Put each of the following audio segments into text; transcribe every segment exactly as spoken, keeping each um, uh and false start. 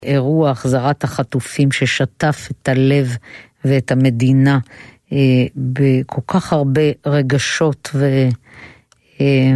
אירוע החזרת החטופים ששטף את הלב ואת המדינה אה, בכל כך הרבה רגשות ו, אה,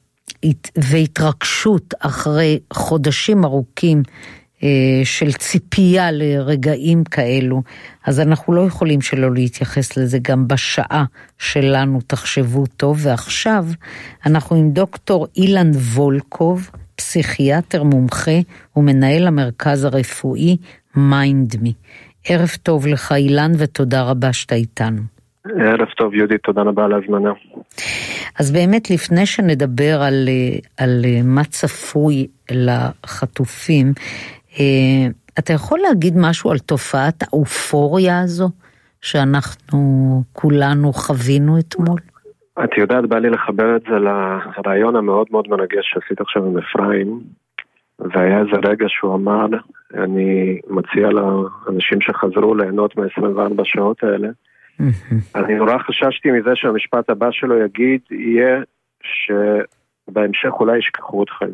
והתרגשות אחרי חודשים ארוכים אה, של ציפייה לרגעים כאלו. אז אנחנו לא יכולים שלא להתייחס לזה גם בשעה שלנו, תחשבו טוב. ועכשיו אנחנו עם דוקטור אילן וולקוב, פסיכיאטר מומחה ומנהל המרכז הרפואי מיינדמי. ערב טוב לך אילן ותודה רבה שאתה איתנו. ערב טוב יהודית, תודה רבה על ההזמנה. אז באמת לפני שנדבר על, על מה צפוי לחטופים, אתה יכול להגיד משהו על תופעת האופוריה הזו שאנחנו כולנו חווינו אתמול? את יודעת, בא לי לחבר את זה לרעיון המאוד מאוד מרגש שעשית עכשיו עם אפרים, והיה איזה רגע שהוא אמר, אני מציע לאנשים שחזרו ליהנות מ-עשרים וארבע שעות האלה, אני נורא חששתי מזה שהמשפט הבא שלו יגיד, יהיה שבהמשך אולי ישכחו אתכם.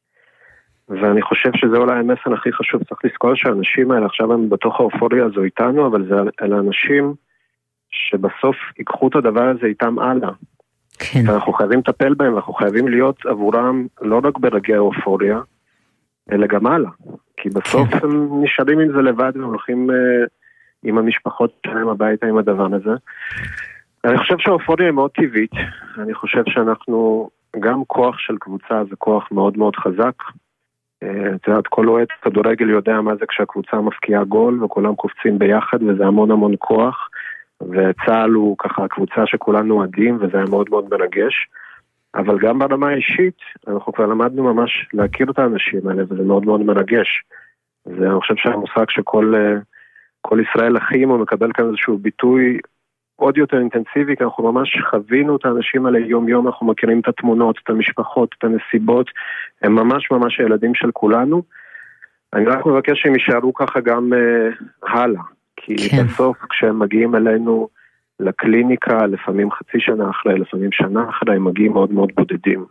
ואני חושב שזה אולי המסר הכי חשוב, צריך לזכור שהאנשים האלה עכשיו הם בתוך האופוריה הזו איתנו, אבל זה אלה אנשים שבסוף ייקחו את הדבר הזה איתם הלאה. כן. ואנחנו חייבים לטפל בהם, ואנחנו חייבים להיות עבורם לא רק ברגעי האופוריה, אלא גם הלאה. כי בסוף כן. הם נשארים עם זה לבד, והם הולכים uh, עם המשפחות שלהם הביתה עם הדבר הזה. אני חושב שהאופוריה היא מאוד טבעית. אני חושב שאנחנו, גם כוח של קבוצה זה כוח מאוד מאוד חזק. את יודעת, כל אוהד כדורגל יודע מה זה כשהקבוצה מפקיעה גול, וכולם קופצים ביחד, וזה המון המון כוח. וצהל הוא ככה הקבוצה שכולנו עדים, וזה היה מאוד מאוד מרגש. אבל גם ברמה האישית, אנחנו כבר למדנו ממש להכיר את האנשים האלה, וזה מאוד מאוד מרגש. זה, אני חושב שהמושג שכל כל ישראל אחים, הוא מקבל כאן איזשהו ביטוי עוד יותר אינטנסיבי, כי אנחנו ממש חווינו את האנשים האלה יום יום, אנחנו מכירים את התמונות, את המשפחות, את הנסיבות, הם ממש ממש הילדים של כולנו. אני רק מבקש שהם יישארו ככה גם uh, הלאה. כי כן. בסוף כשהם מגיעים אלינו לקליניקה, לפעמים חצי שנה אחרי, לפעמים שנה אחרי, הם מגיעים מאוד מאוד בודדים.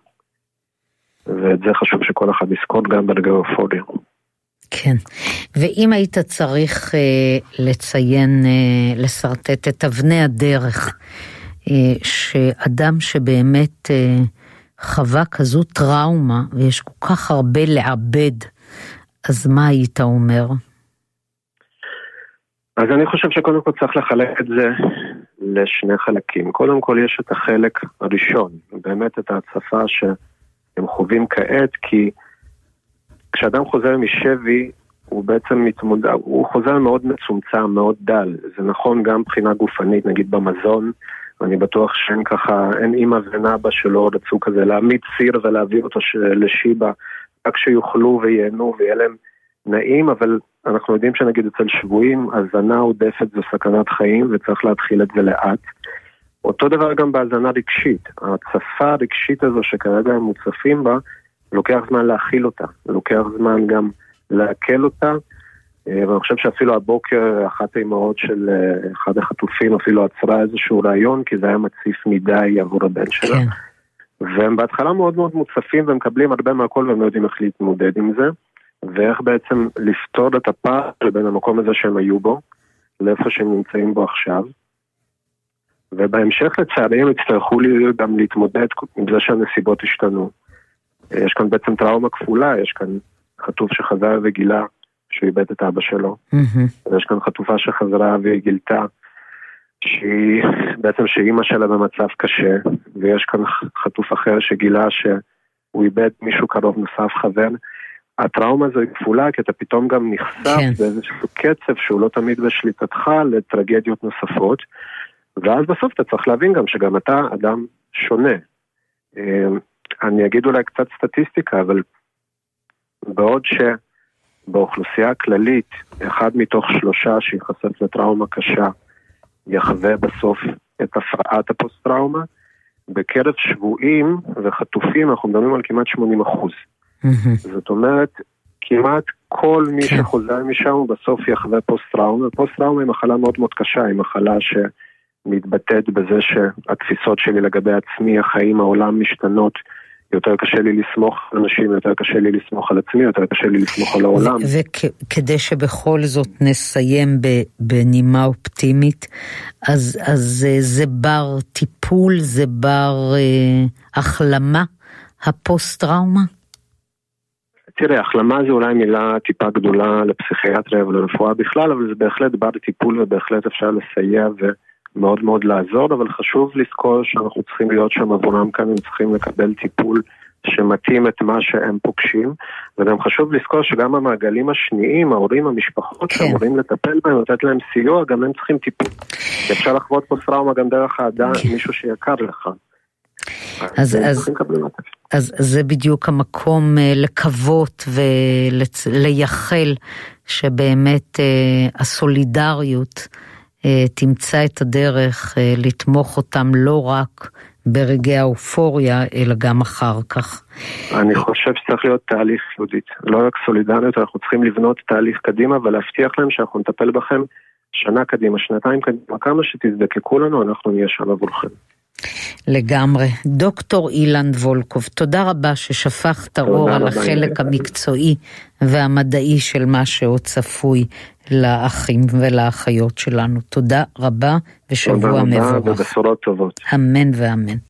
ואת זה חשוב שכל אחד יזכור גם ברגע האופוריה. כן, ואם היית צריך אה, לציין, אה, לסרטט את אבני הדרך, אה, שאדם שבאמת אה, חווה כזו טראומה, ויש כל כך הרבה לעבד, אז מה היית אומר? אז אני חושב שקודם כל צריך לחלק את זה לשני חלקים. קודם כל יש את החלק הראשון, באמת את ההצפה שהם חווים כעת, כי כשאדם חוזר משבי, הוא בעצם מתמודד, הוא חוזר מאוד מצומצם, מאוד דל. זה נכון גם מבחינה גופנית, נגיד במזון, ואני בטוח שאין ככה, אין אמא ונאבא שלא רצו כזה להעמיד סיר ולהעביר אותו לשיבה, רק שיוכלו וייהנו ויהיה להם נעים, אבל אנחנו יודעים שנגיד אצל שבויים, הזנה עודפת זה סכנת חיים, וצריך להתחיל את זה לאט. אותו דבר גם בהזנה רגשית. ההצפה הרגשית הזו שכרגע הם מוצפים בה, לוקח זמן להכיל אותה, לוקח זמן גם להקל אותה, ואני חושב שאפילו הבוקר אחת האימהות של אחד החטופים אפילו עצרה איזשהו רעיון, כי זה היה מציף מדי עבור הבן שלה. כן. והם בהתחלה מאוד מאוד מוצפים, והם מקבלים הרבה מהכל, והם לא יודעים איך להתמודד עם זה, ואיך בעצם לפתור את הפער בין המקום הזה שהם היו בו, לאיפה שהם נמצאים בו עכשיו. ובהמשך לצערי הם יצטרכו גם להתמודד עם זה שהנסיבות השתנו. יש כאן בעצם טראומה כפולה, יש כאן חטוף שחזר וגילה שהוא איבד את אבא שלו. Mm-hmm. יש כאן חטופה שחזרה והיא גילתה שהיא, בעצם שאימא שלה במצב קשה, ויש כאן חטוף אחר שגילה שהוא איבד מישהו קרוב נוסף חבר. הטראומה הזו היא כפולה, כי אתה פתאום גם נחשף כן. באיזשהו קצב שהוא לא תמיד בשליטתך לטרגדיות נוספות, ואז בסוף אתה צריך להבין גם שגם אתה אדם שונה. אני אגיד אולי קצת סטטיסטיקה, אבל בעוד שבאוכלוסייה הכללית, אחד מתוך שלושה שיחשף לטראומה קשה, יחווה בסוף את הפרעת הפוסט-טראומה, בקרב שבויים וחטופים אנחנו מדברים על כמעט שמונים אחוז. זאת אומרת, כמעט כל מי שחוזר משם בסוף יחווה פוסט-טראומה. פוסט-טראומה היא מחלה מאוד מאוד קשה, היא מחלה שמתבטאת בזה שהתפיסות שלי לגבי עצמי, החיים, העולם משתנות, יותר קשה לי לסמוך על אנשים, יותר קשה לי לסמוך על עצמי, יותר קשה לי לסמוך על העולם. וכדי שבכל זאת נסיים בנימה אופטימית, אז, אז זה בר טיפול, זה בר אה, החלמה, הפוסט-טראומה? תראה, החלמה זה אולי מילה טיפה גדולה לפסיכיאטריה ולרפואה בכלל, אבל זה בהחלט בר טיפול ובהחלט אפשר לסייע ומאוד מאוד לעזור, אבל חשוב לזכור שאנחנו צריכים להיות שם עבורם כאן, הם צריכים לקבל טיפול שמתאים את מה שהם פוגשים, וגם חשוב לזכור שגם המעגלים השניים, ההורים, המשפחות, כן. שאמורים לטפל בהם, לתת להם סיוע, גם הם צריכים טיפול. אפשר לחוות פוסט-טראומה גם דרך האדם, כן. מישהו שיקר לך. אז, אז, אז זה בדיוק המקום לקוות ולייחל שבאמת הסולידריות תמצא את הדרך לתמוך אותם לא רק ברגעי האופוריה, אלא גם אחר כך. אני חושב שצריך להיות תהליך יהודית, לא רק סולידריות, אנחנו צריכים לבנות תהליך קדימה ולהבטיח להם שאנחנו נטפל בכם שנה קדימה, שנתיים קדימה, כמה שתזדקקו לנו, אנחנו נהיה שם עבורכם. לגמרי. דוקטור אילן וולקוב, תודה רבה ששפכת אור על החלק המקצועי והמדעי של מה שעוד צפוי לאחים ולאחיות שלנו. תודה רבה ושבוע מבורך. תודה רבה ובשורות טובות. אמן ואמן.